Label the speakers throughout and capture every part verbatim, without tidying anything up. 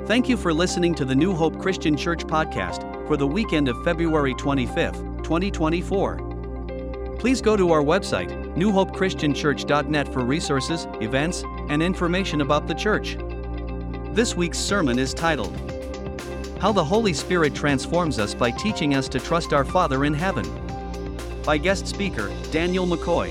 Speaker 1: Thank you for listening to the New Hope Christian Church podcast for the weekend of February twenty-fifth, twenty twenty-four. Please go to our website, new hope christian church dot net for resources, events, and information about the church. This week's sermon is titled, How the Holy Spirit Transforms Us by Teaching Us to Trust Our Father in Heaven, by guest speaker, Daniel McCoy.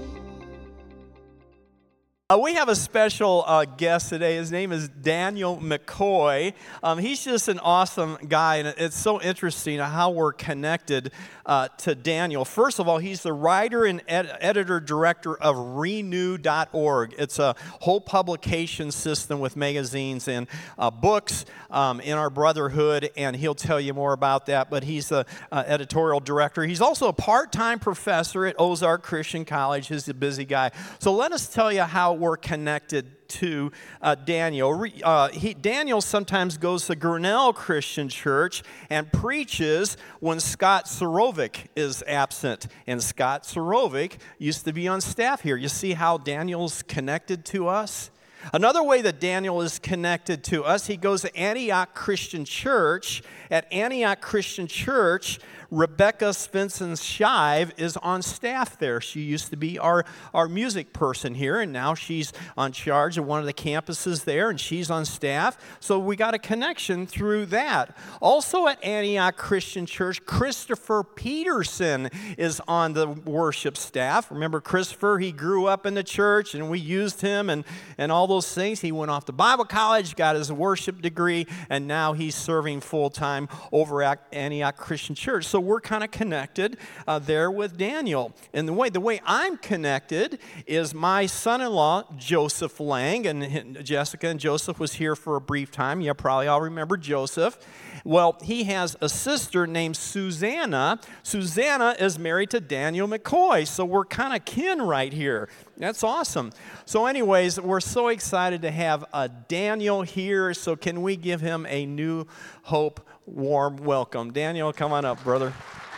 Speaker 2: Uh, we have a special uh, guest today. His name is Daniel McCoy. Um, he's just an awesome guy, and it's so interesting how we're connected uh, to Daniel. First of all, he's the writer and ed- editor-director of renew dot org. It's a whole publication system with magazines and uh, books um, in our brotherhood, and he'll tell you more about that, but he's the uh, editorial director. He's also a part-time professor at Ozark Christian College. He's a busy guy. So let us tell you how we're connected to uh, Daniel. Uh, he, Daniel sometimes goes to Grinnell Christian Church and preaches when Scott Surovic is absent. And Scott Surovic used to be on staff here. You see how Daniel's connected to us? Another way that Daniel is connected to us, he goes to Antioch Christian Church. At Antioch Christian Church, Rebecca Svensson-Shive is on staff there. She used to be our, our music person here, and now she's on charge of one of the campuses there, and she's on staff. So we got a connection through that. Also at Antioch Christian Church, Christopher Peterson is on the worship staff. Remember Christopher? He grew up in the church, and we used him and, and all those things. He went off to Bible college, got his worship degree, and now he's serving full-time over at Antioch Christian Church. So we're kind of connected uh, there with Daniel. And the way the way I'm connected is my son-in-law, Joseph Lang, and Jessica and Joseph was here for a brief time. You probably all remember Joseph. Well, he has a sister named Susanna. Susanna is married to Daniel McCoy, so we're kind of kin right here. That's awesome. So anyways, we're so excited to have uh, Daniel here, so can we give him a New Hope warm welcome? Daniel, come on up, brother.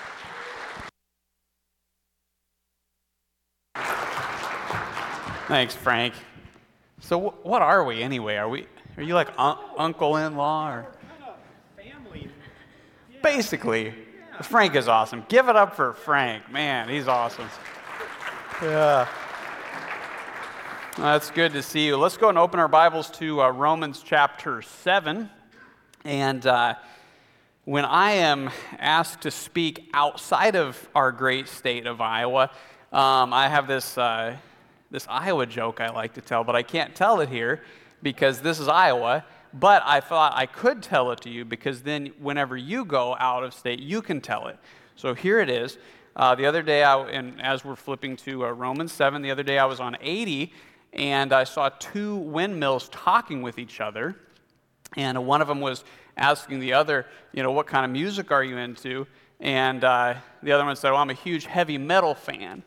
Speaker 3: Thanks, Frank. So wh- what are we anyway? Are we? Are you like un- uncle-in-law or?
Speaker 2: Family. Yeah.
Speaker 3: Basically,
Speaker 2: Yeah.
Speaker 3: Frank is awesome. Give it up for Frank. Man, he's awesome. Yeah. Well, that's good to see you. Let's go and open our Bibles to uh, Romans chapter seven. And uh, when I am asked to speak outside of our great state of Iowa, um, I have this uh, this Iowa joke I like to tell, but I can't tell it here because this is Iowa. But I thought I could tell it to you because then whenever you go out of state, you can tell it. So here it is. Uh, the other day, I, and as we're flipping to uh, Romans seven, the other day I was on eighty, and I saw two windmills talking with each other. And one of them was asking the other, you know, what kind of music are you into? And uh, the other one said, well, I'm a huge heavy metal fan.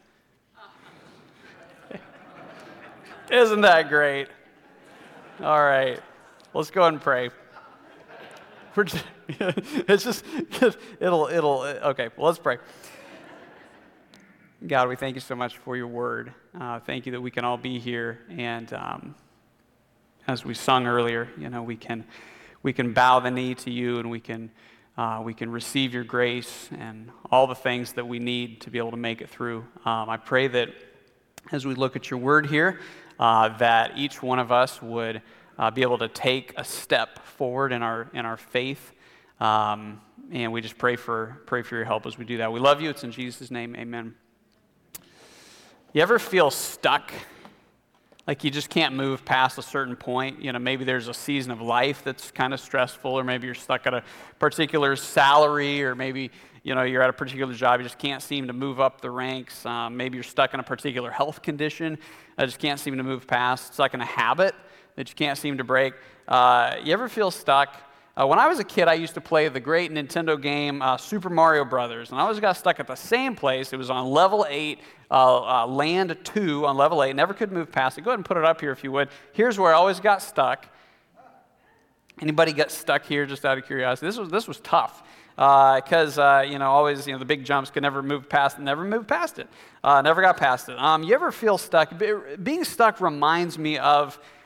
Speaker 3: Isn't that great? All right, let's go ahead and pray. We're just, it's just, it'll, it'll, okay, well, let's pray. God, we thank you so much for your word. Uh, thank you that we can all be here, and um, as we sung earlier, you know, we can we can bow the knee to you, and we can uh, we can receive your grace and all the things that we need to be able to make it through. Um, I pray that as we look at your word here, uh, that each one of us would uh, be able to take a step forward in our in our faith, um, and we just pray for pray for your help as we do that. We love you. It's in Jesus' name, amen. You ever feel stuck? Like you just can't move past a certain point? You know, maybe there's a season of life that's kind of stressful, or maybe you're stuck at a particular salary, or maybe, you know, you're at a particular job, you just can't seem to move up the ranks. Um, maybe you're stuck in a particular health condition that just can't seem to move past. Stuck in a habit that you can't seem to break. Uh, you ever feel stuck? Uh, when I was a kid, I used to play the great Nintendo game uh, Super Mario Brothers, and I always got stuck at the same place. It was on level eight, uh, uh, land two on level eight. Never could move past it. Go ahead and put it up here if you would. Here's where I always got stuck. Anybody got stuck here just out of curiosity? This was this was tough because uh, uh, you know always you know the big jumps could never move past it. Never moved past it. Uh, never got past it. Um, you ever feel stuck? Being stuck reminds me of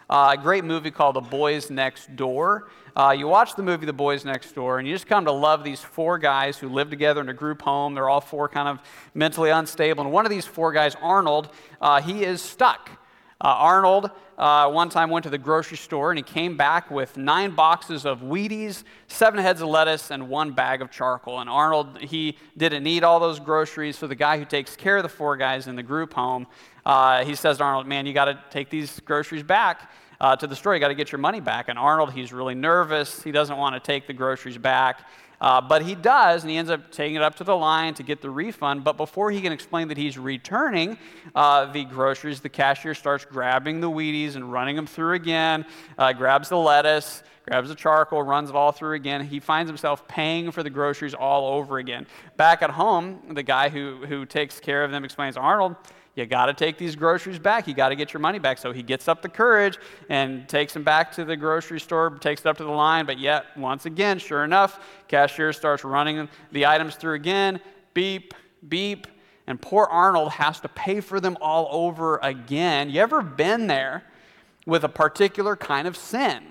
Speaker 3: uh, a great movie called The Boys Next Door. Uh, you watch the movie The Boys Next Door, and you just come to love these four guys who live together in a group home. They're all four kind of mentally unstable. And one of these four guys, Arnold, uh, he is stuck. Uh, Arnold uh, one time went to the grocery store, and he came back with nine boxes of Wheaties, seven heads of lettuce, and one bag of charcoal. And Arnold, he didn't need all those groceries, so the guy who takes care of the four guys in the group home, uh, he says to Arnold, man, you got to take these groceries back uh, to the store. You got to get your money back. And Arnold, he's really nervous. He doesn't want to take the groceries back. Uh, but he does, and he ends up taking it up to the line to get the refund. But before he can explain that he's returning uh, the groceries, the cashier starts grabbing the Wheaties and running them through again, uh, grabs the lettuce, grabs the charcoal, runs it all through again. He finds himself paying for the groceries all over again. Back at home, the guy who, who takes care of them explains, Arnold, you got to take these groceries back. You got to get your money back. So he gets up the courage and takes them back to the grocery store, takes it up to the line. But yet, once again, sure enough, cashier starts running the items through again. Beep, beep. And poor Arnold has to pay for them all over again. You ever been there with a particular kind of sin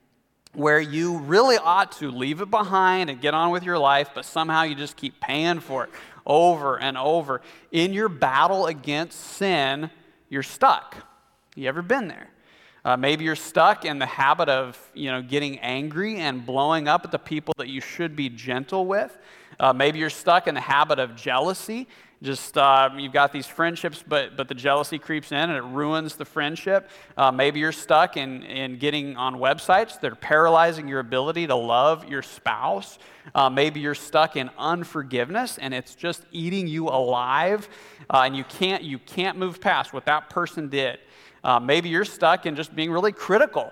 Speaker 3: where you really ought to leave it behind and get on with your life, but somehow you just keep paying for it over and over? In your battle against sin, you're stuck. You ever been there? Uh, maybe you're stuck in the habit of, you know, getting angry and blowing up at the people that you should be gentle with. Uh, maybe you're stuck in the habit of jealousy. Just uh, you've got these friendships, but but the jealousy creeps in and it ruins the friendship. Uh, maybe you're stuck in, in getting on websites that are paralyzing your ability to love your spouse. Uh, maybe you're stuck in unforgiveness and it's just eating you alive, uh, and you can't you can't move past what that person did. Uh, maybe you're stuck in just being really critical.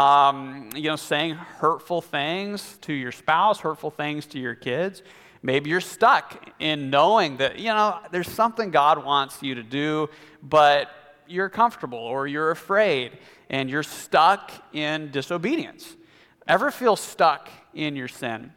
Speaker 3: Um, you know, saying hurtful things to your spouse, hurtful things to your kids. Maybe you're stuck in knowing that, you know, there's something God wants you to do, but you're comfortable or you're afraid and you're stuck in disobedience. Ever feel stuck in your sin?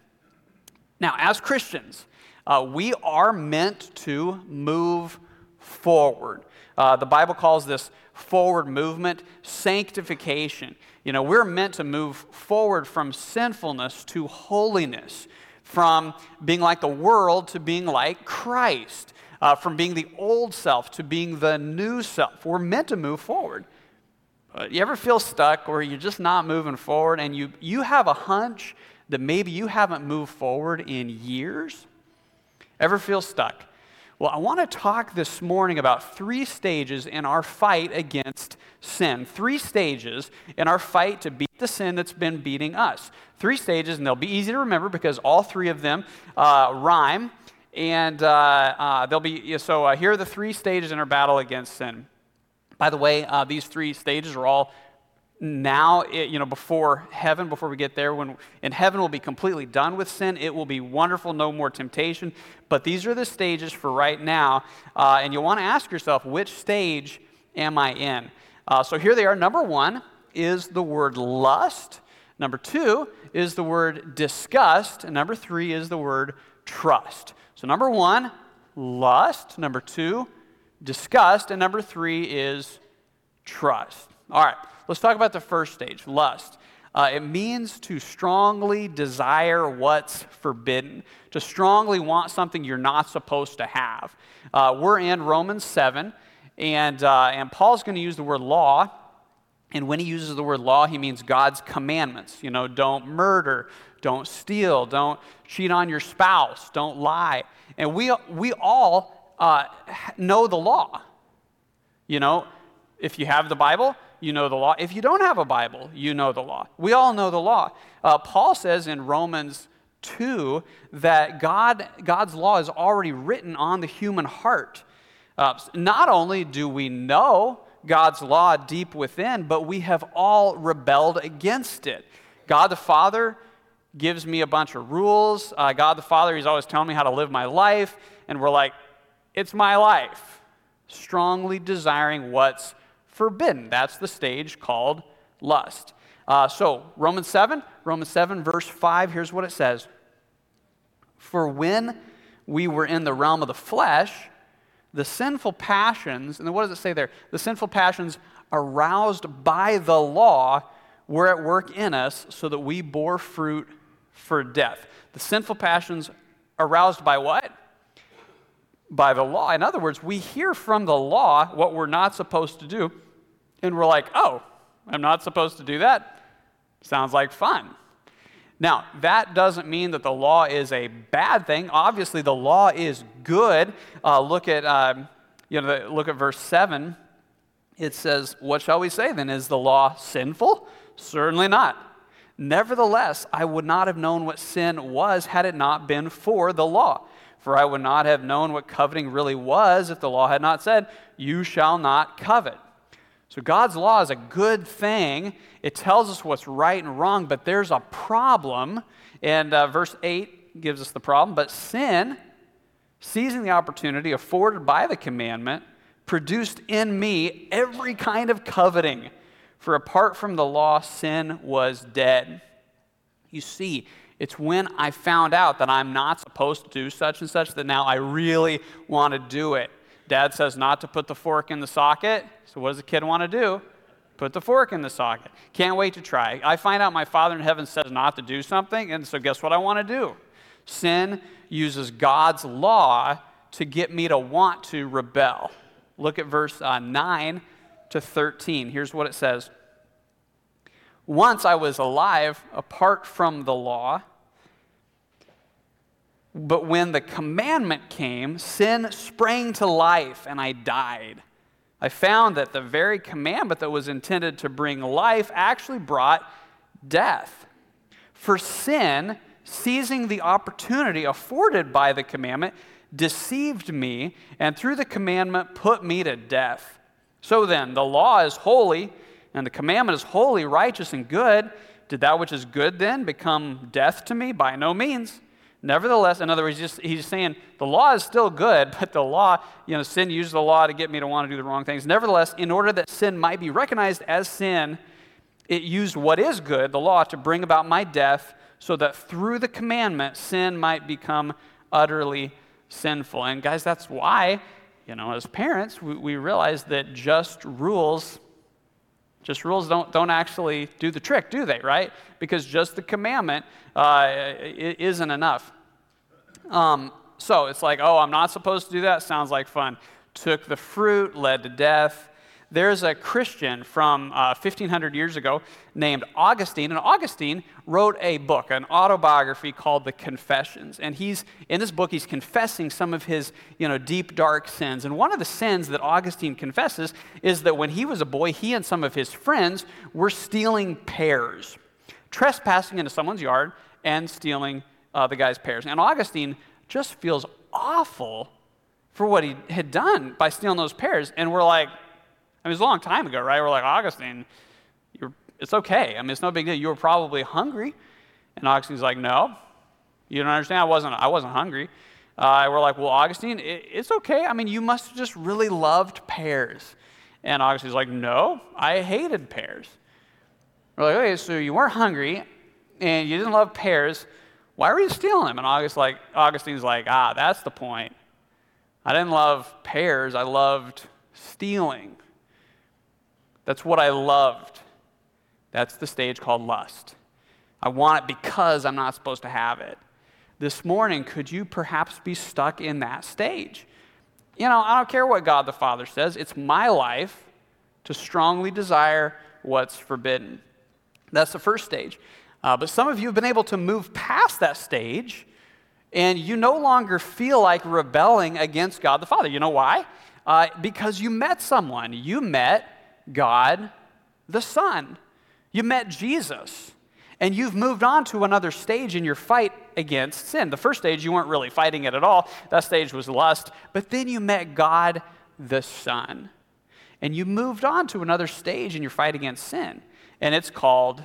Speaker 3: Now, as Christians, uh, we are meant to move forward. Uh, the Bible calls this forward movement sanctification. You know, we're meant to move forward from sinfulness to holiness, from being like the world to being like Christ, uh, from being the old self to being the new self. We're meant to move forward. Uh, you ever feel stuck or you're just not moving forward and you, you have a hunch that maybe you haven't moved forward in years? Ever feel stuck? Well, I want to talk this morning about three stages in our fight against sin. Three stages in our fight to beat the sin that's been beating us. Three stages, and they'll be easy to remember because all three of them uh, rhyme. And uh, uh, they'll be, so uh, here are the three stages in our battle against sin. By the way, uh, these three stages are all now, you know, before heaven, before we get there. When in heaven we'll be completely done with sin. It will be wonderful, no more temptation. But these are the stages for right now. Uh, and you'll want to ask yourself, which stage am I in? Uh, so here they are. Number one is the word lust. Number two is the word disgust. And number three is the word trust. So number one, lust. Number two, disgust. And number three is trust. All right, let's talk about the first stage, lust. Uh, it means to strongly desire what's forbidden, to strongly want something you're not supposed to have. Uh, we're in Romans seven, and, uh, and Paul's going to use the word law. And when he uses the word law, he means God's commandments. You know, don't murder, don't steal, don't cheat on your spouse, don't lie. And we, we all uh, know the law. You know, if you have the Bible, you know the law. If you don't have a Bible, you know the law. We all know the law. Uh, Paul says in Romans two that God, God's law is already written on the human heart. Uh, not only do we know God's law deep within, but we have all rebelled against it. God the Father gives me a bunch of rules. Uh, God the Father, he's always telling me how to live my life. And we're like, it's my life. Strongly desiring what's forbidden. That's the stage called lust. Uh, so Romans seven, Romans seven verse five, here's what it says. For when we were in the realm of the flesh, the sinful passions, and then what does it say there? The sinful passions aroused by the law, were at work in us so that we bore fruit for death. The sinful passions aroused by what? By the law. In other words, we hear from the law what we're not supposed to do, and we're like, oh, I'm not supposed to do that? Sounds like fun. Now, that doesn't mean that the law is a bad thing. Obviously, the law is good. Uh, look at um, you know, the, look at verse seven. It says, "What shall we say then? Is the law sinful? Certainly not. Nevertheless, I would not have known what sin was had it not been for the law. For I would not have known what coveting really was if the law had not said, 'You shall not covet.'" So God's law is a good thing. It tells us what's right and wrong, but there's a problem. And uh, verse eight gives us the problem. "But sin, seizing the opportunity afforded by the commandment, produced in me every kind of coveting. For apart from the law, sin was dead." You see, it's when I found out that I'm not supposed to do such and such that now I really want to do it. Dad says not to put the fork in the socket. So what does the kid want to do? Put the fork in the socket. Can't wait to try. I find out my Father in heaven says not to do something, and so guess what I want to do? Sin uses God's law to get me to want to rebel. Look at verse uh, nine to thirteen. Here's what it says. "Once I was alive apart from the law, but when the commandment came, sin sprang to life and I died. I found that the very commandment that was intended to bring life actually brought death. For sin, seizing the opportunity afforded by the commandment, deceived me, and through the commandment put me to death. So then, the law is holy, and the commandment is holy, righteous, and good. Did that which is good then become death to me? By no means. Nevertheless," in other words, he's, just, he's saying the law is still good, but the law, you know, sin used the law to get me to want to do the wrong things. "Nevertheless, in order that sin might be recognized as sin, it used what is good, the law, to bring about my death, so that through the commandment, sin might become utterly sinful." And guys, that's why, you know, as parents, we, we realize that just rules, just rules don't, don't actually do the trick, do they, right? Because just the commandment uh, isn't enough. Um, so it's like, oh, I'm not supposed to do that? Sounds like fun. Took the fruit, led to death. There's a Christian from uh, fifteen hundred years ago named Augustine, and Augustine wrote a book, an autobiography called The Confessions. And he's in this book, he's confessing some of his, you know, deep, dark sins. And one of the sins that Augustine confesses is that when he was a boy, he and some of his friends were stealing pears, trespassing into someone's yard and stealing uh, the guy's pears. And Augustine just feels awful for what he had done by stealing those pears. And we're like, I mean, it was a long time ago, right? We're like, Augustine, you're, it's okay. I mean, it's no big deal. You were probably hungry. And Augustine's like, no, you don't understand. I wasn't, I wasn't hungry. Uh, we're like, well, Augustine, it, it's okay. I mean, you must have just really loved pears. And Augustine's like, no, I hated pears. We're like, okay, so you weren't hungry and you didn't love pears. Why were you stealing them? And August like, Augustine's like, ah, that's the point. I didn't love pears. I loved stealing. That's what I loved. That's the stage called lust. I want it because I'm not supposed to have it. This morning, could you perhaps be stuck in that stage? You know, I don't care what God the Father says. It's my life to strongly desire what's forbidden. That's the first stage. Uh, but some of you have been able to move past that stage, and you no longer feel like rebelling against God the Father. You know why? Uh, because you met someone. You met God the Son. You met Jesus. And you've moved on to another stage in your fight against sin. The first stage, you weren't really fighting it at all. That stage was lust. But then you met God the Son. And you moved on to another stage in your fight against sin. And it's called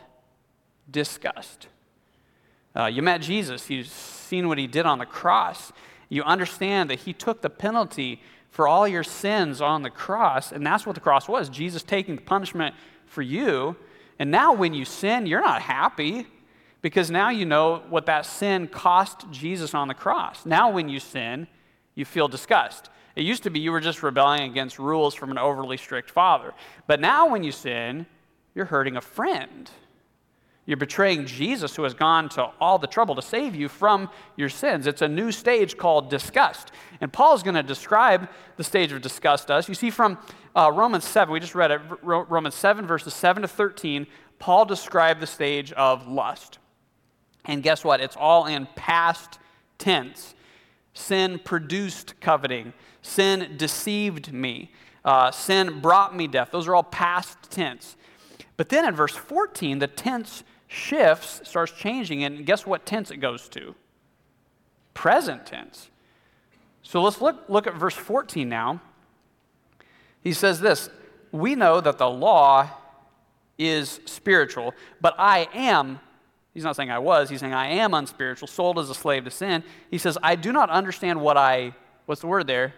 Speaker 3: disgust. Uh, you met Jesus. You've seen what he did on the cross. You understand that he took the penalty for all your sins on the cross, and that's what the cross was, Jesus taking the punishment for you. And now when you sin, you're not happy, because now you know what that sin cost Jesus on the cross. Now when you sin, you feel disgust. It used to be you were just rebelling against rules from an overly strict father. But now when you sin, you're hurting a friend. You're betraying Jesus, who has gone to all the trouble to save you from your sins. It's a new stage called disgust. And Paul's going to describe the stage of disgust to us. You see from uh, Romans seven, we just read it, Romans seven, verses seven to thirteen, Paul described the stage of lust. And guess what? It's all in past tense. Sin produced coveting. Sin deceived me. Uh, sin brought me death. Those are all past tense. But then in verse fourteen, the tense shifts, starts changing, and guess what tense it goes to? Present tense. So let's look, look at verse fourteen now. He says this, we know that the law is spiritual, but I am, he's not saying I was, he's saying I am unspiritual, sold as a slave to sin. He says, I do not understand what I, what's the word there?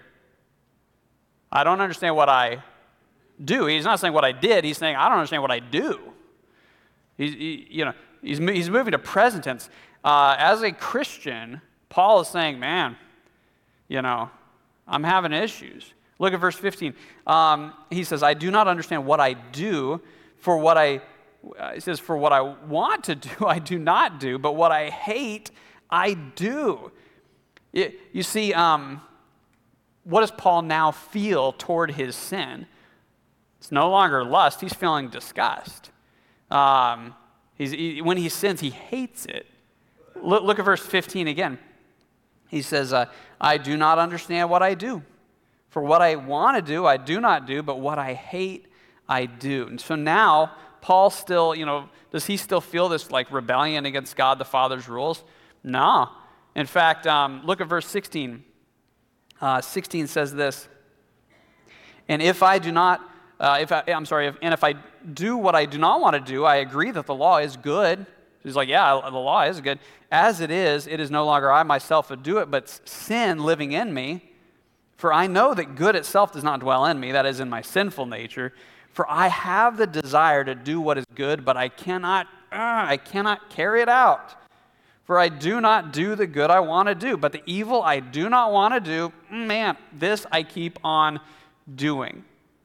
Speaker 3: I don't understand what I do. He's not saying what I did, he's saying I don't understand what I do. He's, he, you know, he's, he's moving to present tense. Uh, as a Christian, Paul is saying, man, you know, I'm having issues. Look at verse fifteen. Um, he says, I do not understand what I do, for what I, uh, he says, for what I want to do, I do not do, but what I hate, I do. It, you see, um, what does Paul now feel toward his sin? It's no longer lust, he's feeling disgust. Um, he's, he, when he sins, he hates it. Look, look at verse fifteen again. He says, uh, I do not understand what I do. For what I want to do, I do not do, but what I hate, I do. And so now, Paul still, you know, does he still feel this like rebellion against God the Father's rules? No. In fact, um, look at verse sixteen. Uh, sixteen says this, and if I do not, uh, if I, I'm sorry, if, and if I do what I do not want to do, I agree that the law is good. He's like, yeah, the law is good. As it is, it is no longer I myself who do it, but sin living in me. For I know that good itself does not dwell in me, that is in my sinful nature. For I have the desire to do what is good, but I cannot, uh, I cannot carry it out. For I do not do the good I want to do, but the evil I do not want to do, man, this I keep on doing.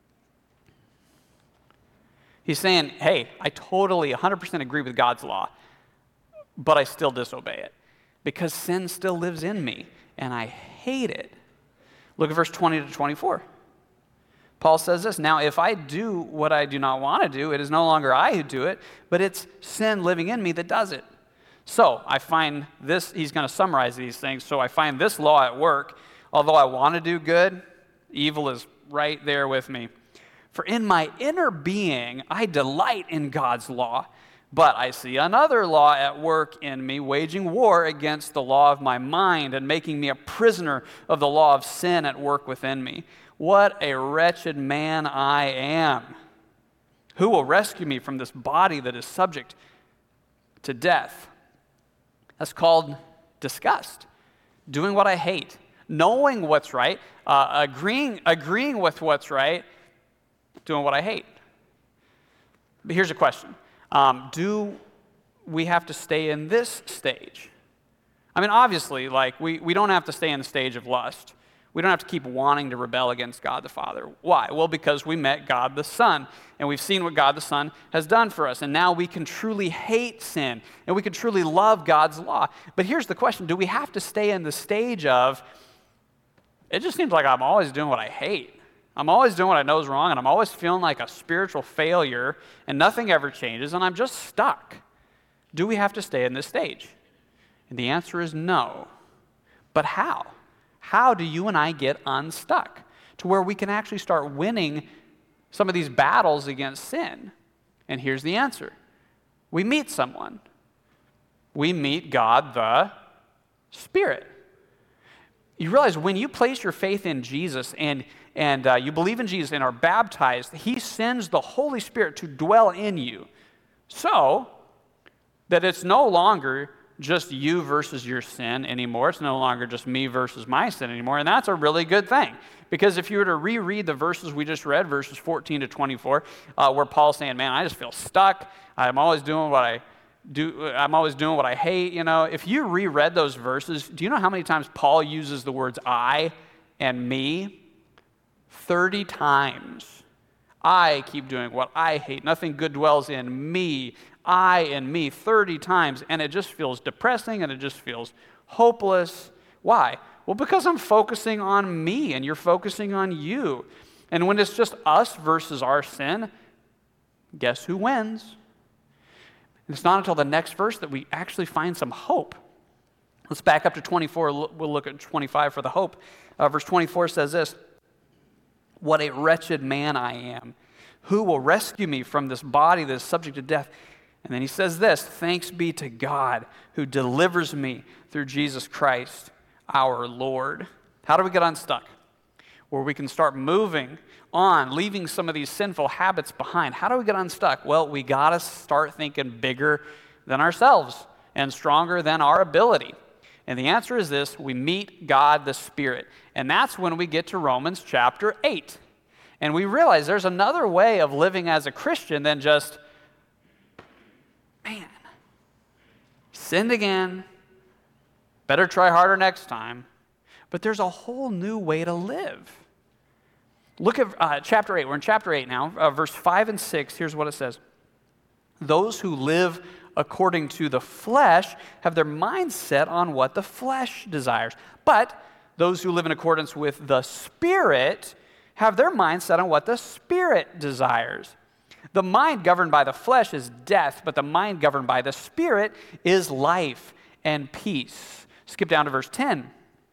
Speaker 3: He's saying, hey, I totally one hundred percent agree with God's law, but I still disobey it because sin still lives in me, and I hate it. Look at verse twenty to twenty-four. Paul says this, now if I do what I do not want to do, it is no longer I who do it, but it's sin living in me that does it. So I find this, he's going to summarize these things, so I find this law at work. Although I want to do good, evil is right there with me. For in my inner being, I delight in God's law, but I see another law at work in me, waging war against the law of my mind and making me a prisoner of the law of sin at work within me. What a wretched man I am. Who will rescue me from this body that is subject to death? That's called disgust. Doing what I hate, knowing what's right, uh, agreeing, agreeing with what's right, doing what I hate. But here's a question. Um, do we have to stay in this stage? I mean, obviously, like, we, we don't have to stay in the stage of lust. We don't have to keep wanting to rebel against God the Father. Why? Well, because we met God the Son, and we've seen what God the Son has done for us, and now we can truly hate sin, and we can truly love God's law. But here's the question. Do we have to stay in the stage of, it just seems like I'm always doing what I hate. I'm always doing what I know is wrong, and I'm always feeling like a spiritual failure, and nothing ever changes, and I'm just stuck. Do we have to stay in this stage? And the answer is no. But how? How do you and I get unstuck to where we can actually start winning some of these battles against sin? And here's the answer. We meet someone. We meet God the Spirit. You realize when you place your faith in Jesus and, and uh, you believe in Jesus and are baptized, He sends the Holy Spirit to dwell in you so that it's no longer just you versus your sin anymore. It's no longer just me versus my sin anymore, and that's a really good thing. Because if you were to reread the verses we just read, verses fourteen to twenty-four, uh, where Paul's saying, man, I just feel stuck. I'm always doing what I do. I'm always doing what I hate. You know, if you reread those verses, do you know how many times Paul uses the words I and me? thirty times. I keep doing what I hate. Nothing good dwells in me. I and me, thirty times. And it just feels depressing and it just feels hopeless. Why? Well, because I'm focusing on me and you're focusing on you. And when it's just us versus our sin, guess who wins? And it's not until the next verse that we actually find some hope. Let's back up to twenty-four. We'll look at twenty-five for the hope. Uh, verse twenty-four says this, "What a wretched man I am. Who will rescue me from this body that is subject to death?" And then he says this, "Thanks be to God who delivers me through Jesus Christ, our Lord." How do we get unstuck? Where we can start moving on, leaving some of these sinful habits behind. How do we get unstuck? Well, we got to start thinking bigger than ourselves and stronger than our ability. And the answer is this: we meet God the Spirit. And that's when we get to Romans chapter eight. And we realize there's another way of living as a Christian than just, man, sinned again, better try harder next time. But there's a whole new way to live. Look at uh, chapter eight. We're in chapter eight now, uh, verse five and six. Here's what it says. "Those who live according to the flesh have their minds set on what the flesh desires. But those who live in accordance with the Spirit have their minds set on what the Spirit desires. The mind governed by the flesh is death, but the mind governed by the Spirit is life and peace." Skip down to verse ten.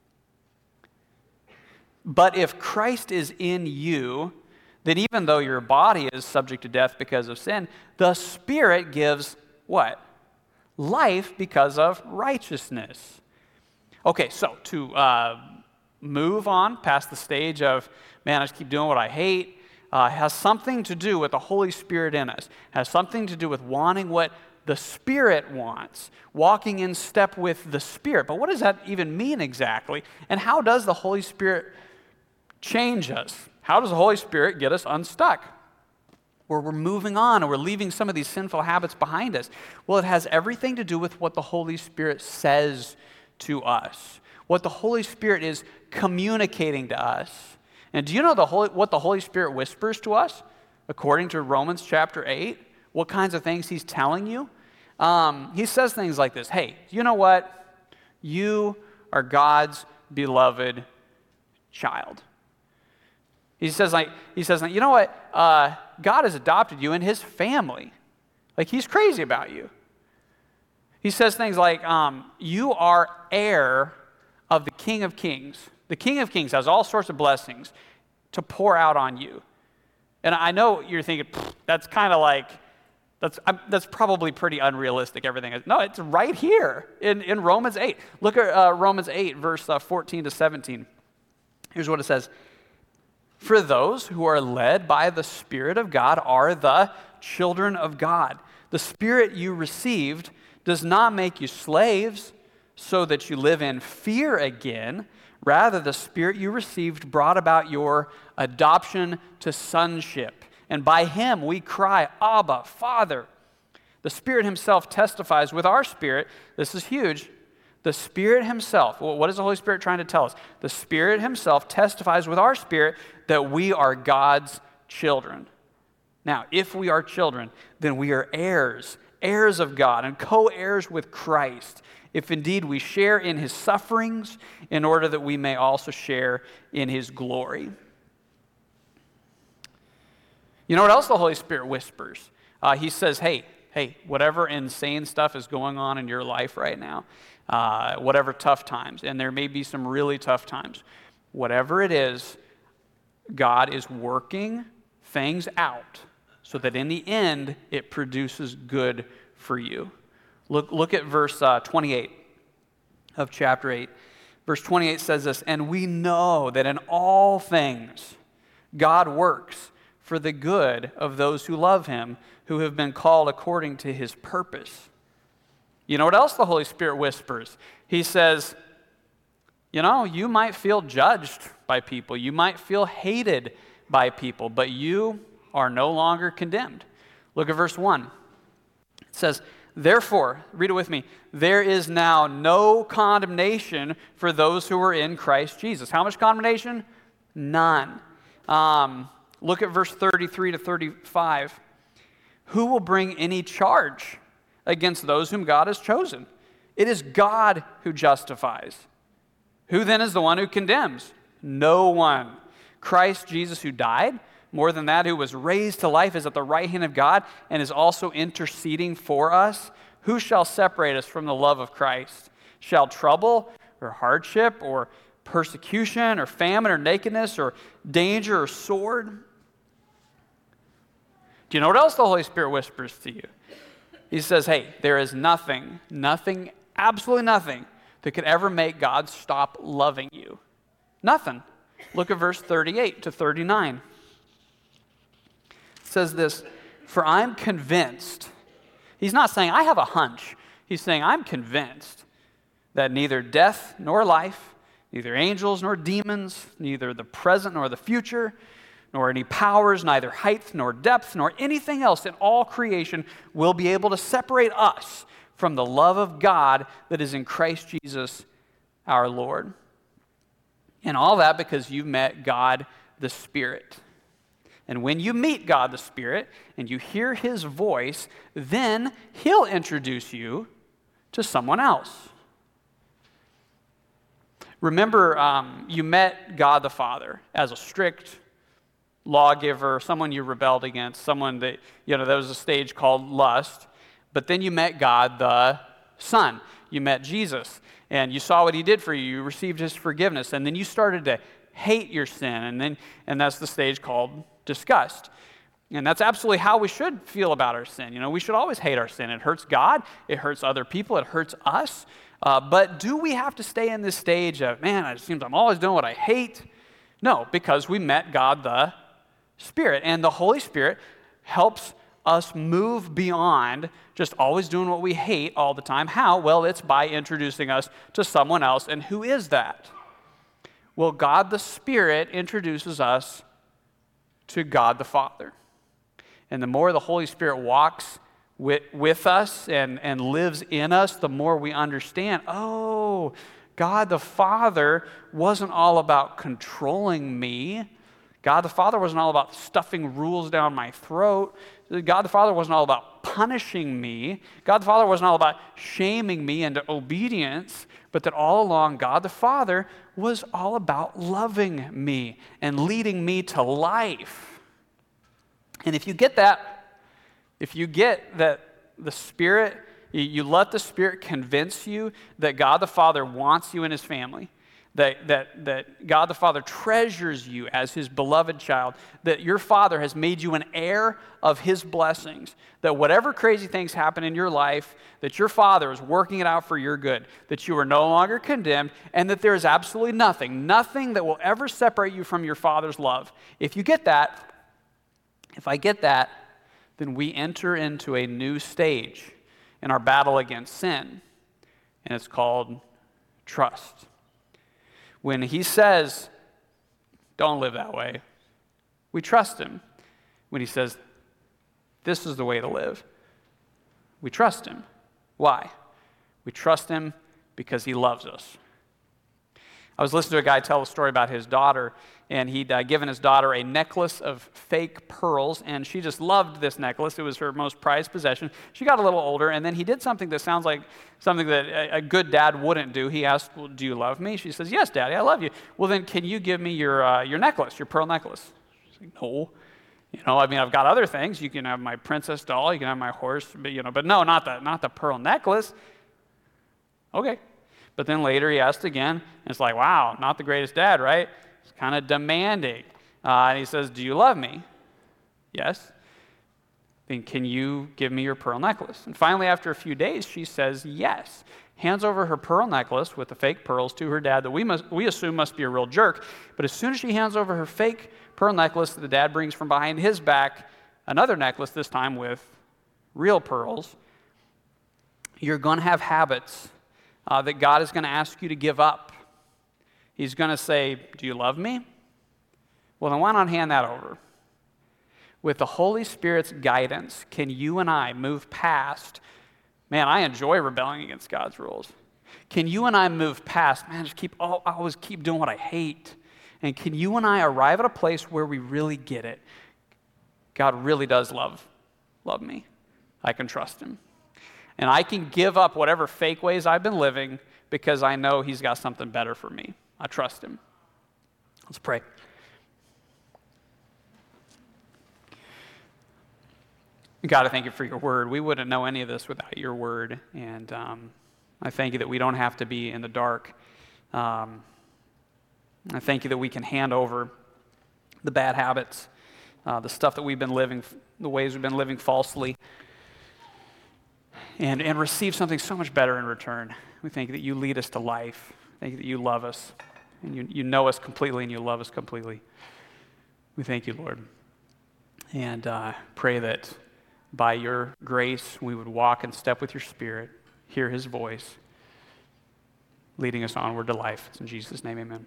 Speaker 3: "But if Christ is in you, then even though your body is subject to death because of sin, the Spirit gives" what? "Life because of righteousness." Okay, so to uh, move on past the stage of, man, I just keep doing what I hate, uh, has something to do with the Holy Spirit in us, has something to do with wanting what the Spirit wants, walking in step with the Spirit. But what does that even mean exactly? And how does the Holy Spirit change us? How does the Holy Spirit get us unstuck? Where we're moving on and we're leaving some of these sinful habits behind us? Well, it has everything to do with what the Holy Spirit says to us, what the Holy Spirit is communicating to us. And do you know the Holy, what the Holy Spirit whispers to us? According to Romans chapter eight, what kinds of things he's telling you? Um, he says things like this: hey, you know what? You are God's beloved child. He says, like, he says, like, you know what? Uh, God has adopted you in his family. Like, he's crazy about you. He says things like, um, you are heir of the King of Kings. The King of Kings has all sorts of blessings to pour out on you. And I know you're thinking, that's kind of like, that's I'm, that's probably pretty unrealistic, everything is. No, it's right here in, in Romans eight. Look at uh, Romans eight, verse uh, fourteen to seventeen. Here's what it says. "For those who are led by the Spirit of God are the children of God. The Spirit you received does not make you slaves so that you live in fear again. Rather, the Spirit you received brought about your adoption to sonship. And by him we cry, Abba, Father. The Spirit himself testifies with our spirit." This is huge. The Spirit himself, well, what is the Holy Spirit trying to tell us? The Spirit himself testifies with our spirit that we are God's children. Now, if we are children, then we are heirs, heirs of God and co-heirs with Christ, if indeed we share in his sufferings, in order that we may also share in his glory. You know what else the Holy Spirit whispers? Uh, he says, hey, hey, whatever insane stuff is going on in your life right now, uh, whatever tough times, and there may be some really tough times, whatever it is, God is working things out so that in the end it produces good for you. Look, look at verse uh, twenty-eight of chapter eight. Verse twenty-eight says this, "And we know that in all things God works for the good of those who love him, who have been called according to his purpose." You know what else the Holy Spirit whispers? He says, you know, you might feel judged by people. You might feel hated by people, but you are no longer condemned. Look at verse one. It says, "Therefore," read it with me, "there is now no condemnation for those who are in Christ Jesus." How much condemnation? None. Um, look at verse thirty-three to thirty-five. Who will bring any charge against those whom God has chosen? It is God who justifies. Who then is the one who condemns? No one. Christ Jesus, who died, more than that, who was raised to life, is at the right hand of God and is also interceding for us. Who shall separate us from the love of Christ? Shall trouble or hardship or persecution or famine or nakedness or danger or sword? Do you know what else the Holy Spirit whispers to you? He says, hey, there is nothing, nothing, absolutely nothing that could ever make God stop loving you. Nothing. Look at verse thirty-eight to thirty-nine. It says this, for I'm convinced. He's not saying, I have a hunch. He's saying, I'm convinced that neither death nor life, neither angels nor demons, neither the present nor the future, nor any powers, neither height nor depth, nor anything else in all creation will be able to separate us from the love of God that is in Christ Jesus our Lord. And all that because you've met God the Spirit. And when you meet God the Spirit and you hear His voice, then He'll introduce you to someone else. Remember, um, you met God the Father as a strict lawgiver, someone you rebelled against, someone that, you know, there was a stage called lust. But then you met God the Son. You met Jesus, and you saw what He did for you. You received His forgiveness, and then you started to hate your sin, and then and that's the stage called disgust. And that's absolutely how we should feel about our sin. You know, we should always hate our sin. It hurts God. It hurts other people. It hurts us. Uh, but do we have to stay in this stage of, man, it seems I'm always doing what I hate? No, because we met God the Spirit. And the Holy Spirit helps us move beyond just always doing what we hate all the time. How? Well, it's by introducing us to someone else. And who is that? Well, God the Spirit introduces us to God the Father. And the more the Holy Spirit walks with, with us and, and lives in us, the more we understand, oh, God the Father wasn't all about controlling me. God the Father wasn't all about stuffing rules down my throat. God the Father wasn't all about punishing me. God the Father wasn't all about shaming me into obedience, but that all along God the Father was all about loving me and leading me to life. And if you get that, if you get that the Spirit, you let the Spirit convince you that God the Father wants you in His family, That, that, that God the Father treasures you as His beloved child, that your Father has made you an heir of His blessings, that whatever crazy things happen in your life, that your Father is working it out for your good, that you are no longer condemned, and that there is absolutely nothing, nothing that will ever separate you from your Father's love. If you get that, if I get that, then we enter into a new stage in our battle against sin, and it's called trust. When He says, don't live that way, we trust Him. When He says, this is the way to live, we trust Him. Why? We trust Him because He loves us. I was listening to a guy tell a story about his daughter, and he'd uh, given his daughter a necklace of fake pearls, and she just loved this necklace. It was her most prized possession. She got a little older, and then he did something that sounds like something that a, a good dad wouldn't do. He asked, well, do you love me? She says, yes, Daddy, I love you. Well, then can you give me your uh, your necklace, your pearl necklace? She's like, no. You know, I mean, I've got other things. You can have my princess doll, you can have my horse, but, you know, but no, not the, not the pearl necklace. Okay. But then later he asked again, and it's like, wow, not the greatest dad, right? He's kind of demanding. Uh, and he says, do you love me? Yes. Then can you give me your pearl necklace? And finally, after a few days, she says yes. Hands over her pearl necklace with the fake pearls to her dad that we must we assume must be a real jerk. But as soon as she hands over her fake pearl necklace, the dad brings from behind his back another necklace, this time with real pearls. You're going to have habits Uh, that God is going to ask you to give up. He's going to say, do you love me? Well, then why not hand that over? With the Holy Spirit's guidance, can you and I move past, man, I enjoy rebelling against God's rules. Can you and I move past, man, just keep, always keep doing what I hate, And can you and I arrive at a place where we really get it? God really does love, love me. I can trust him. And I can give up whatever fake ways I've been living because I know he's got something better for me. I trust him. Let's pray. God, I thank you for your word. We wouldn't know any of this without your word. And um, I thank you that we don't have to be in the dark. Um, I thank you that we can hand over the bad habits, uh, the stuff that we've been living, the ways we've been living falsely, and, and receive something so much better in return. We thank you that you lead us to life. Thank you that you love us, and you, you know us completely, and you love us completely. We thank you, Lord. And uh, pray that by your grace, we would walk in step with your Spirit, hear his voice, leading us onward to life. It's in Jesus' name, amen.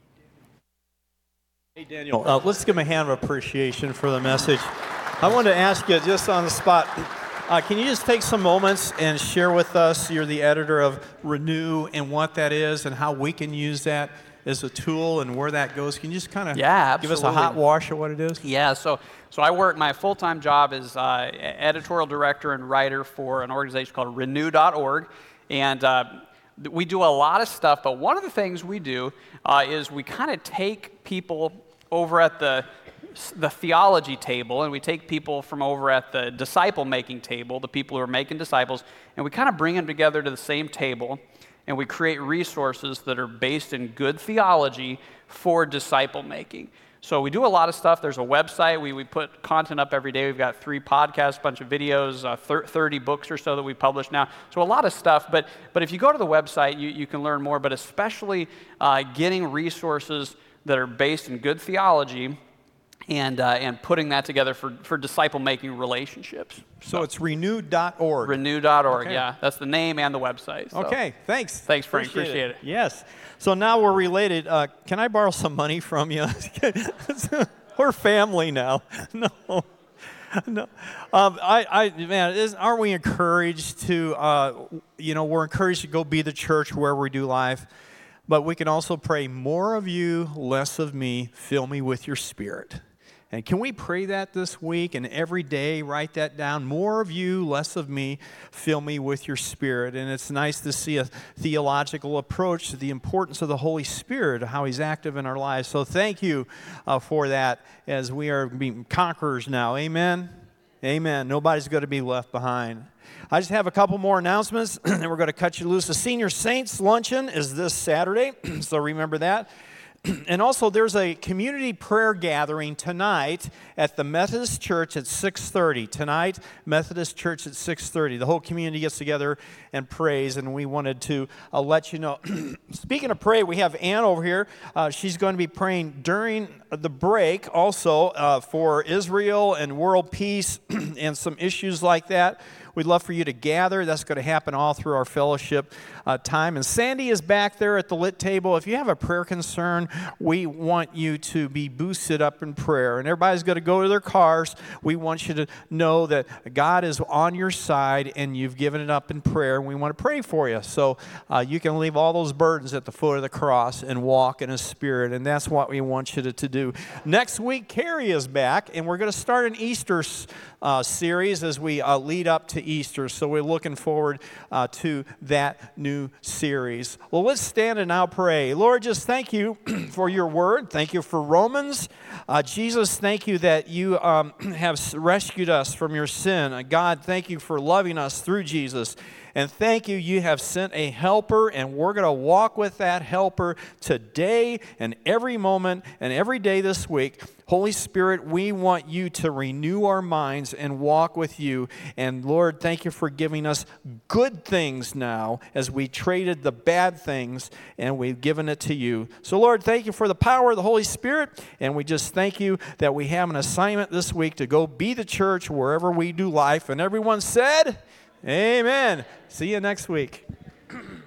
Speaker 2: Hey, Daniel, uh, let's give him a hand of appreciation for the message. I wanted to ask you just on the spot, uh, can you just take some moments and share with us, you're the editor of Renew, and what that is and how we can use that as a tool and where that goes? Can you just kind of
Speaker 3: yeah,
Speaker 2: give us a hot wash of what it is?
Speaker 3: Yeah, so so I work, my full-time job is uh, editorial director and writer for an organization called renew dot org, and uh, we do a lot of stuff, but one of the things we do uh, is we kind of take people over at the the theology table, and we take people from over at the disciple-making table, the people who are making disciples, and we kind of bring them together to the same table, and we create resources that are based in good theology for disciple-making. So we do a lot of stuff. There's a website. We, we put content up every day. We've got three podcasts, a bunch of videos, uh, thirty books or so that we publish now. So a lot of stuff. But but if you go to the website, you, you can learn more, but especially uh, getting resources that are based in good theology and uh, and putting that together for, for disciple-making relationships.
Speaker 2: So, so it's renew dot org.
Speaker 3: renew dot org,
Speaker 2: okay.
Speaker 3: Yeah. That's the name and the website. So.
Speaker 2: Okay, thanks.
Speaker 3: Thanks, Frank.
Speaker 2: Appreciate,
Speaker 3: Appreciate
Speaker 2: it.
Speaker 3: it.
Speaker 2: Yes. So now we're related. Uh, can I borrow some money from you? We're family now. No. No. Um, I, I, man, isn't, aren't we encouraged to, uh, you know, we're encouraged to go be the church wherever we do life, but we can also pray, more of you, less of me, fill me with your Spirit. And can we pray that this week and every day, write that down? More of you, less of me, fill me with your Spirit. And it's nice to see a theological approach to the importance of the Holy Spirit, how he's active in our lives. So thank you uh, for that as we are being conquerors now. Amen? Amen. Nobody's going to be left behind. I just have a couple more announcements, and we're going to cut you loose. The Senior Saints Luncheon is this Saturday, so remember that. And also, there's a community prayer gathering tonight at the Methodist Church at six thirty. Tonight, Methodist Church at six thirty. The whole community gets together and prays, and we wanted to uh, let you know. Speaking of pray, we have Ann over here. Uh, she's going to be praying during the break also uh, for Israel and world peace and some issues like that. We'd love for you to gather. That's going to happen all through our fellowship uh, time. And Sandy is back there at the lit table. If you have a prayer concern, we want you to be boosted up in prayer. And everybody's going to go to their cars. We want you to know that God is on your side and you've given it up in prayer. And we want to pray for you. So uh, you can leave all those burdens at the foot of the cross and walk in a spirit. And that's what we want you to, to do. Next week, Carrie is back. And we're going to start an Easter uh, series as we uh, lead up to Easter. So we're looking forward uh, to that new series. Well, let's stand and now pray. Lord, just thank you for your word. Thank you for Romans. Uh, Jesus, thank you that you um, have rescued us from your sin. Uh, God, thank you for loving us through Jesus. And thank you, you have sent a helper, and we're going to walk with that helper today and every moment and every day this week. Holy Spirit, we want you to renew our minds and walk with you. And Lord, thank you for giving us good things now as we traded the bad things and we've given it to you. So Lord, thank you for the power of the Holy Spirit. And we just thank you that we have an assignment this week to go be the church wherever we do life. And everyone said, amen. See you next week.